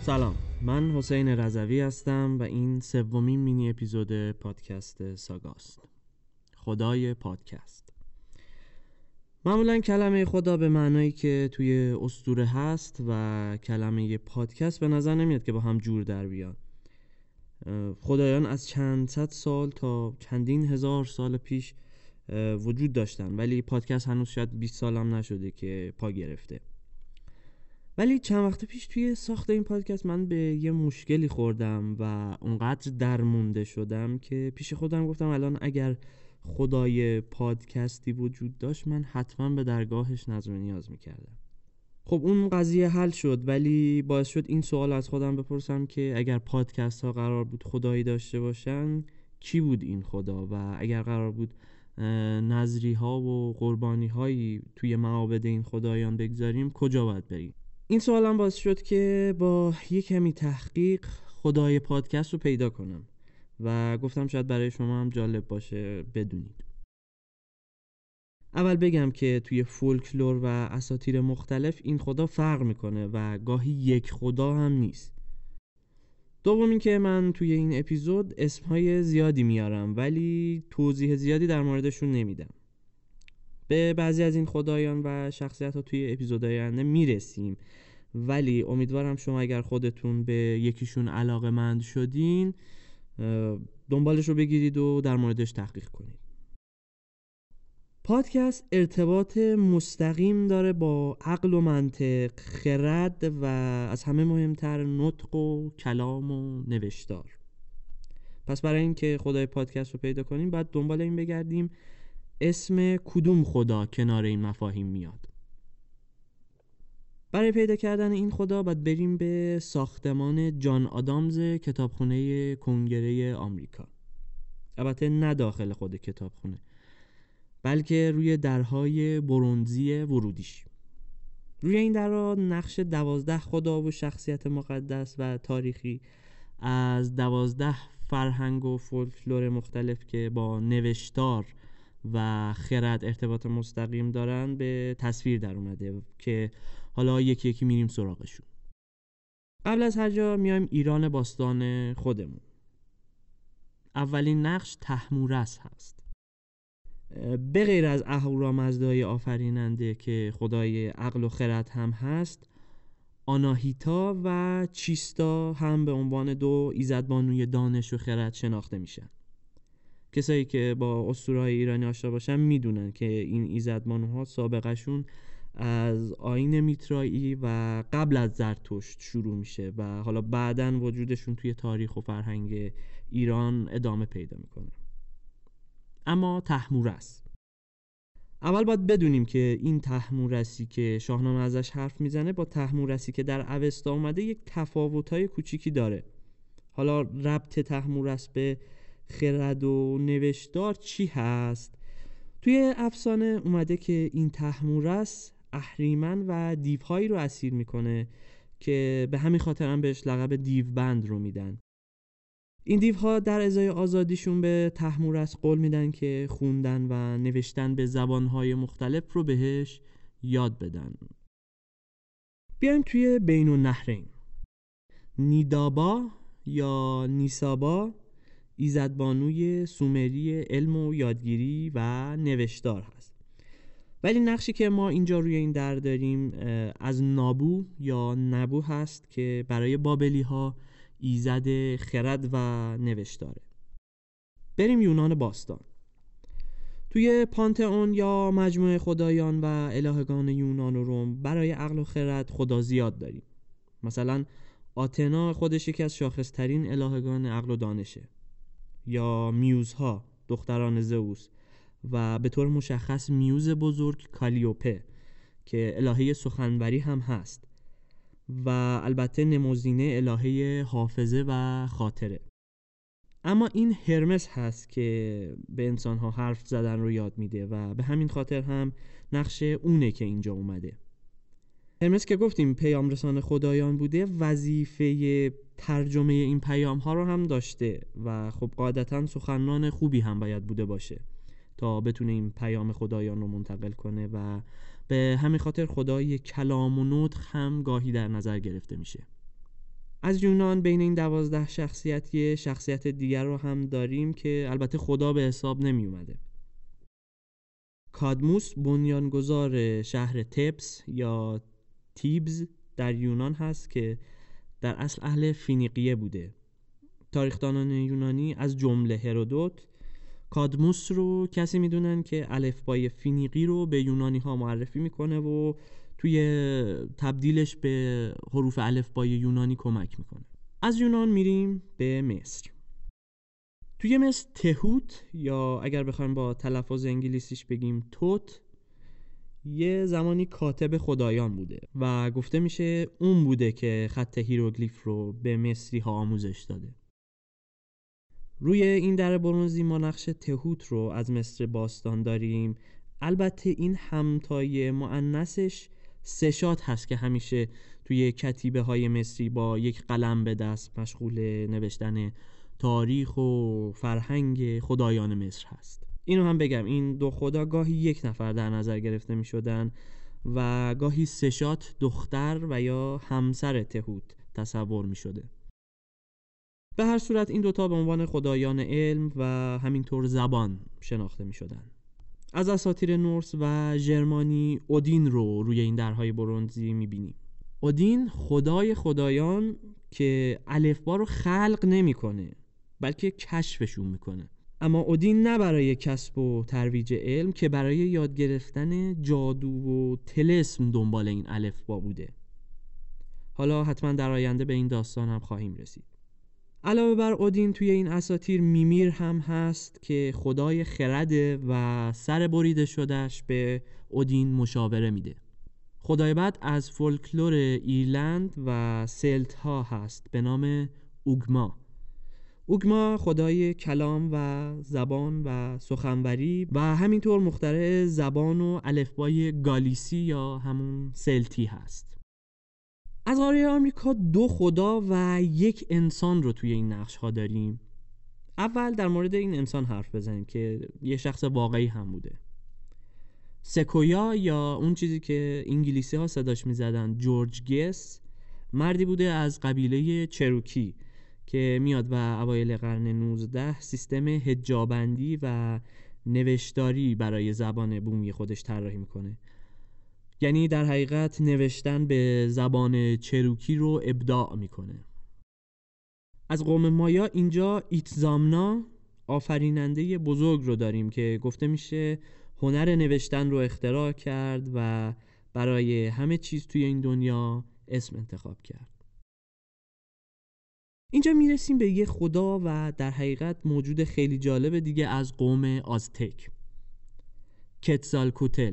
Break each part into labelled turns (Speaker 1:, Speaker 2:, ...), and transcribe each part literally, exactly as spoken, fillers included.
Speaker 1: سلام، من حسین رضوی هستم و این سومین مینی اپیزود پادکست ساگاست. خدای پادکست. معمولا کلمه خدا به معنایی که توی اسطوره هست و کلمه پادکست به نظر نمیاد که با هم جور در بیان. خدایان از چند صد سال تا چندین هزار سال پیش وجود داشتن، ولی پادکست هنوز شاید بیست سال هم نشده که پا گرفته. ولی چند وقت پیش توی ساخت این پادکست من به یه مشکلی خوردم و اونقدر درمونده شدم که پیش خودم گفتم الان اگر خدای پادکستی وجود داشت من حتما به درگاهش نظر و نیاز میکردم. خب اون قضیه حل شد، ولی باعث شد این سوال از خودم بپرسم که اگر پادکست ها قرار بود خدایی داشته باشن کی بود این خدا، و اگر قرار بود نذری ها و قربانی هایی توی معابد این خدایان بگذاریم کجا باید بریم؟ این سوالم باعث شد که با یک کمی تحقیق خدای پادکست رو پیدا کنم و گفتم شاید برای شما هم جالب باشه بدونید. اول بگم که توی فولکلور و اساطیر مختلف این خدا فرق میکنه و گاهی یک خدا هم نیست. دوم این که من توی این اپیزود اسمهای زیادی میارم ولی توضیح زیادی در موردشون نمیدم. به بعضی از این خدایان و شخصیت ها توی اپیزودهای آینده میرسیم، ولی امیدوارم شما اگر خودتون به یکیشون علاقه‌مند شدین دنبالش رو بگیرید و در موردش تحقیق کنید. پادکست ارتباط مستقیم داره با عقل و منطق، خرد و از همه مهمتر نطق و کلام و نوشتار. پس برای این که خدای پادکست رو پیدا کنیم باید دنبال این بگردیم اسم کدوم خدا کنار این مفاهیم میاد. برای پیدا کردن این خدا باید بریم به ساختمان جان آدامز کتابخونه کنگره آمریکا. البته نه داخل خود کتابخونه، بلکه روی درهای برنزی ورودیش. روی این درها نقش دوازده خدا و شخصیت مقدس و تاریخی از دوازده فرهنگ و فولکلور مختلف که با نوشتار و خرد ارتباط مستقیم دارن به تصویر در اومده که حالا یکی یکی میریم سراغشون. قبل از هر جا میایم ایران باستان خودمون. اولین نقش طهمورث هست. به غیر از اهورامزدای آفریننده که خدای عقل و خرد هم هست، آناهیتا و چیستا هم به عنوان دو ایزدبانوی دانش و خرد شناخته میشن. کسایی که با اسطوره‌های ایرانی آشنا باشن میدونن که این ایزدبانوها سابقهشون از آیین میترایی و قبل از زرتشت شروع میشه و حالا بعدن وجودشون توی تاریخ و فرهنگ ایران ادامه پیدا میکنه. اما طهمورث، اول باید بدونیم که این طهمورثی که شاهنامه ازش حرف میزنه با طهمورثی که در اوستا اومده یک تفاوت‌های کوچیکی داره. حالا ربط طهمورث به خرد و نوشتار چی هست؟ توی افسانه اومده که این طهمورث اهریمن و دیوهایی رو اسیر میکنه که به همین خاطر هم بهش لقب دیوبند رو میدن. این دیوها در ازای آزادیشون به طهمورث قول میدن که خوندن و نوشتن به زبانهای مختلف رو بهش یاد بدن. بیایم توی بین النهرین. نیدابا یا نیسابا ایزدبانوی سومری علم و یادگیری و نوشتار هست، ولی نقشی که ما اینجا روی این در داریم از نابو یا نبو هست که برای بابلی ها ایزد خرد و نوشتاره. بریم یونان باستان. توی پانتئون یا مجموعه خدایان و الهگان یونان و روم برای عقل و خرد خدا زیاد داریم. مثلا آتنا خودش یکی از شاخصترین الهگان عقل و دانشه، یا میوزها دختران زئوس و به طور مشخص میوز بزرگ کالیوپه که الهه سخنوری هم هست و البته نموزینه الهه حافظه و خاطره. اما این هرمس هست که به انسانها حرف زدن رو یاد میده و به همین خاطر هم نقش اونه که اینجا اومده. هرمس که گفتیم پیام رسان خدایان بوده، وظیفه ترجمه این پیام ها رو هم داشته و خب قاعدتا سخنران خوبی هم باید بوده باشه تا بتونه این پیام خدایان رو منتقل کنه و به همین خاطر خدای کلام و نطق هم گاهی در نظر گرفته میشه. از یونان بین این دوازده شخصیت یه شخصیت دیگر رو هم داریم که البته خدا به حساب نمی اومده. کادموس بنیانگذار شهر تبس یا تیبز در یونان هست که در اصل اهل فینیقیه بوده. تاریخدانان یونانی از جمله هرودوت کادموس رو کسی میدونن که الفبای فینیقی رو به یونانی ها معرفی میکنه و توی تبدیلش به حروف الفبای یونانی کمک میکنه. از یونان میریم به مصر. توی مصر تهوت یا اگر بخوایم با تلفظ انگلیسیش بگیم توت یه زمانی کاتب خدایان بوده و گفته میشه اون بوده که خط هیروگلیف رو به مصری ها آموزش داده. روی این در برنزی ما نقش تهوت رو از مصر باستان داریم. البته این همتای مؤنثش سشات هست که همیشه توی کتیبه های مصری با یک قلم به دست مشغول نوشتن تاریخ و فرهنگ خدایان مصر هست. اینو هم بگم این دو خدا گاهی یک نفر در نظر گرفته می شدن و گاهی سشات دختر و یا همسر تهوت تصور می شده. به هر صورت این دوتا به عنوان خدایان علم و همینطور زبان شناخته می شدن. از اساطیر نورس و ژرمانی اودین رو روی این درهای برنزی می بینیم. اودین خدای خدایان که الفبا رو خلق نمی کنه بلکه کشفشون میکنه. اما اودین نه برای کسب و ترویج علم که برای یاد گرفتن جادو و طلسم دنبال این الفبا بوده. حالا حتما در آینده به این داستان هم خواهیم رسید. علاوه بر اودین توی این اساطیر میمیر هم هست که خدای خرده و سر بریده شدهش به اودین مشاوره میده. خدای بعد از فولکلور ایرلند و سلت ها هست به نام اوگما. اوگما خدای کلام و زبان و سخنوری و همینطور مخترع زبان و الفبای گالیسی یا همون سلتی هست. از قاره آمریکا دو خدا و یک انسان رو توی این نقش ها داریم. اول در مورد این انسان حرف بزنیم که یه شخص واقعی هم بوده. سکویا یا اون چیزی که انگلیسی ها صداش می زدن جورج گس مردی بوده از قبیله چروکی که میاد و اوایل قرن نوزده سیستم حجابندی و نوشتاری برای زبان بومی خودش طراحی میکنه. یعنی در حقیقت نوشتن به زبان چروکی رو ابداع میکنه. از قوم مایا اینجا ایتزامنا آفریننده بزرگ رو داریم که گفته میشه هنر نوشتن رو اختراع کرد و برای همه چیز توی این دنیا اسم انتخاب کرد. اینجا میرسیم به یه خدا و در حقیقت موجود خیلی جالب دیگه از قوم آزتک، کتزالکوتل،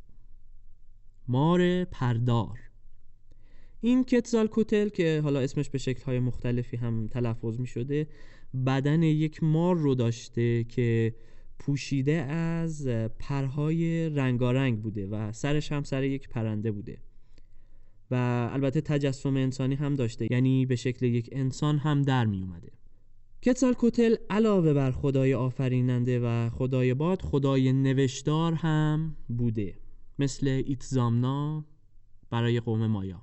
Speaker 1: مار پردار. این کتزالکوتل که حالا اسمش به شکل‌های مختلفی هم تلفظ می‌شده بدن یک مار رو داشته که پوشیده از پرهای رنگارنگ بوده و سرش هم سر یک پرنده بوده و البته تجسم انسانی هم داشته، یعنی به شکل یک انسان هم در می اومده. کتزالکوتل علاوه بر خدای آفریننده و خدای باد خدای نوشتار هم بوده، مثل ایتزامنا برای قوم مایا.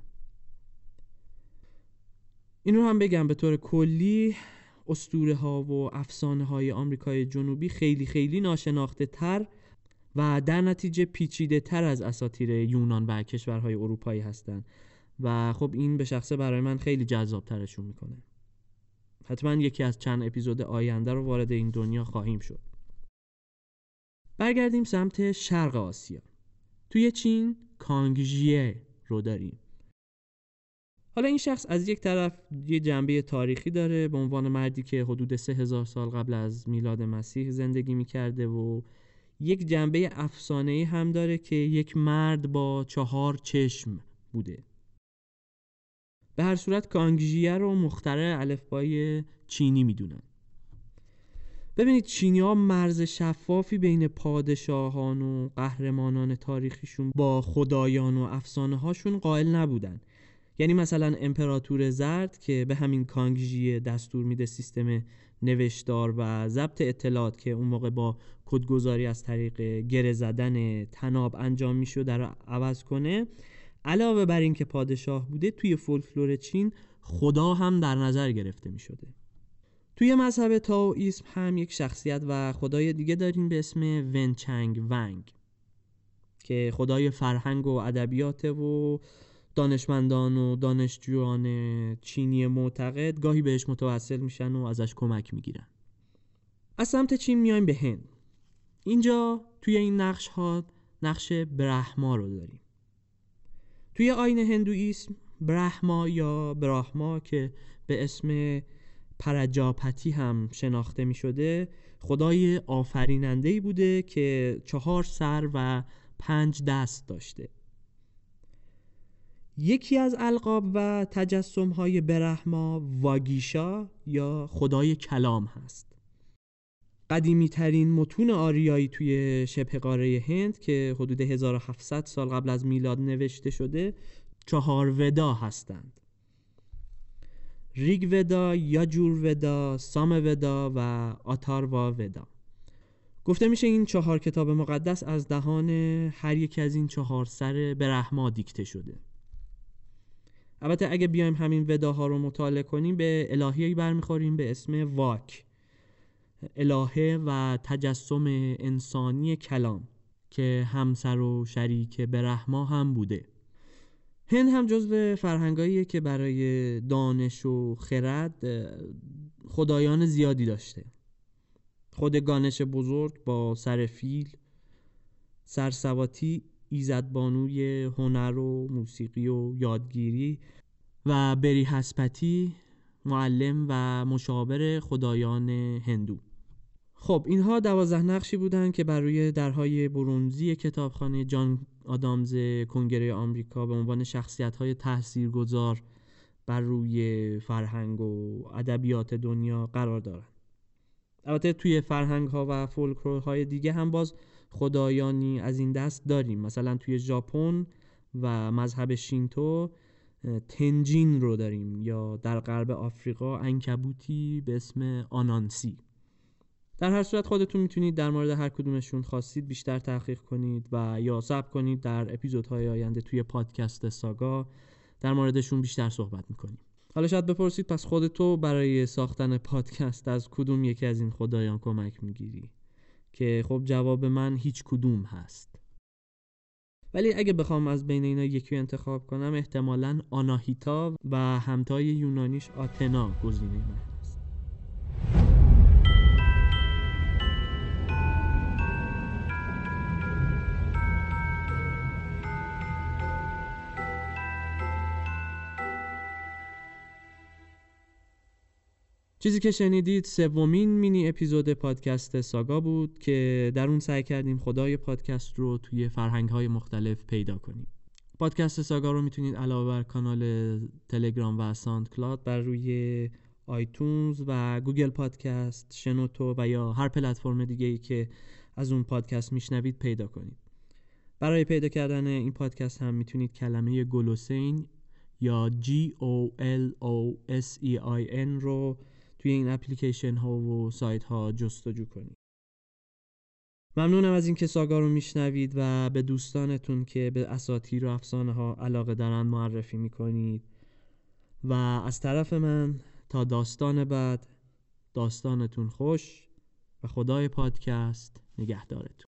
Speaker 1: این رو هم بگم به طور کلی اسطوره ها و افسانه های آمریکای جنوبی خیلی خیلی ناشناخته تر و در نتیجه پیچیده تر از اساطیر یونان و کشورهای اروپایی هستن و خب این به شخصه برای من خیلی جذاب ترشون میکنه. حتما یکی از چند اپیزود آینده رو وارد این دنیا خواهیم شد. برگردیم سمت شرق آسیا. توی چین کانگژیه رو داریم. حالا این شخص از یک طرف یه جنبه تاریخی داره به عنوان مردی که حدود سه هزار سال قبل از میلاد مسیح زندگی میکرده و یک جنبه افسانه‌ای هم داره که یک مرد با چهار چشم بوده. به هر صورت کانگژیه رو مخترع الفبای چینی میدونن. ببینید چینی‌ها مرز شفافی بین پادشاهان و قهرمانان تاریخیشون با خدایان و افسانه‌هاشون قائل نبودن. یعنی مثلا امپراتور زرد که به همین کانگژیه دستور میده سیستم نوشتار و ضبط اطلاعات که اون موقع با کدگذاری از طریق گره زدن طناب انجام میشد در عوض کنه، علاوه بر این که پادشاه بوده، توی فولکلور چین خدا هم در نظر گرفته می شده. توی مذهب تائوئیسم هم یک شخصیت و خدای دیگه داریم به اسم ون چنگ ونگ که خدای فرهنگ و ادبیات و دانشمندان و دانشجویان چینی معتقد گاهی بهش متوسل میشن و ازش کمک میگیرن. از سمت چین میایم به هند. اینجا توی این نقش ها نقش برهما رو داریم. توی آیین هندویسم برهما یا براهما که به اسم پرجاپتی هم شناخته می شده خدای آفریننده‌ای بوده که چهار سر و پنج دست داشته. یکی از القاب و تجسم های برهما واگیشا یا خدای کلام هست. قدیمی ترین متون آریایی توی شبه قاره هند که حدود هزار و هفتصد سال قبل از میلاد نوشته شده چهار ودا هستند: ریگ ودا، یاجور ودا، سام ودا و آتاروا ودا. گفته میشه این چهار کتاب مقدس از دهان هر یکی از این چهار سر برهما دیکته شده. البته اگه بیایم همین وداها رو مطالعه کنیم به الهه‌ای برمیخوریم به اسم واک، الهه و تجسم انسانی کلام که همسر و شریک برهما هم بوده. هند هم جزو فرهنگاییه که برای دانش و خرد خدایان زیادی داشته. خود گانش بزرگ با سر فیل، سرسواتی ایزدبانوی هنر و موسیقی و یادگیری و بریهسپتی معلم و مشاور خدایان هندو. خب اینها دوازده نقشی بودن که بر روی درهای برنزی کتابخانه جان آدامز کنگره آمریکا به عنوان شخصیت‌های تاثیرگذار بر روی فرهنگ و ادبیات دنیا قرار دارن. البته توی فرهنگ‌ها و فولکلورهای دیگه هم باز خدایانی از این دست داریم. مثلا توی ژاپن و مذهب شینتو تنجین رو داریم، یا در غرب آفریقا عنکبوتی به اسم آنانسی. در هر صورت خودتون میتونید در مورد هر کدومشون خواستید بیشتر تحقیق کنید و یا صبر کنید در اپیزودهای آینده توی پادکست ساگا در موردشون بیشتر صحبت میکنیم. حالا شاید بپرسید پس خودتو برای ساختن پادکست از کدوم یکی از این خدایان کمک میگیری؟ که خب جواب من هیچ کدوم هست. ولی اگه بخوام از بین اینا یکی رو انتخاب کنم احتمالاً آناهیتا و همتای یونانیش آتنا گزینه من هست. چیزی که شنیدید سومین مینی اپیزود پادکست ساگا بود که در اون سعی کردیم خدای پادکست رو توی فرهنگ‌های مختلف پیدا کنیم. پادکست ساگا رو میتونید علاوه بر کانال تلگرام و ساوند کلاود بر روی آیتونز و گوگل پادکست، شنوتو و یا هر پلتفرم دیگه‌ای که از اون پادکست میشنوید پیدا کنید. برای پیدا کردن این پادکست هم میتونید کلمه گلوسین یا جی او ال او اس ای آی ان رو توی این اپلیکیشن ها و سایت ها جستجو کنید. ممنونم از اینکه ساگا رو میشنوید و به دوستانتون که به اساطیر و افسانه ها علاقه دارن معرفی میکنید. و از طرف من تا داستان بعد، داستانتون خوش و خدای پادکست نگهدارتون.